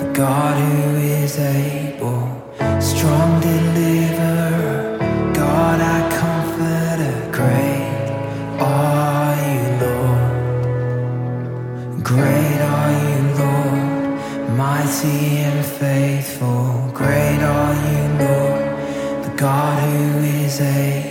God who is able, strong deliverer, God our comforter, great are you, Lord. Great are you, Lord, mighty and faithful. Great are you, Lord, the God who is able.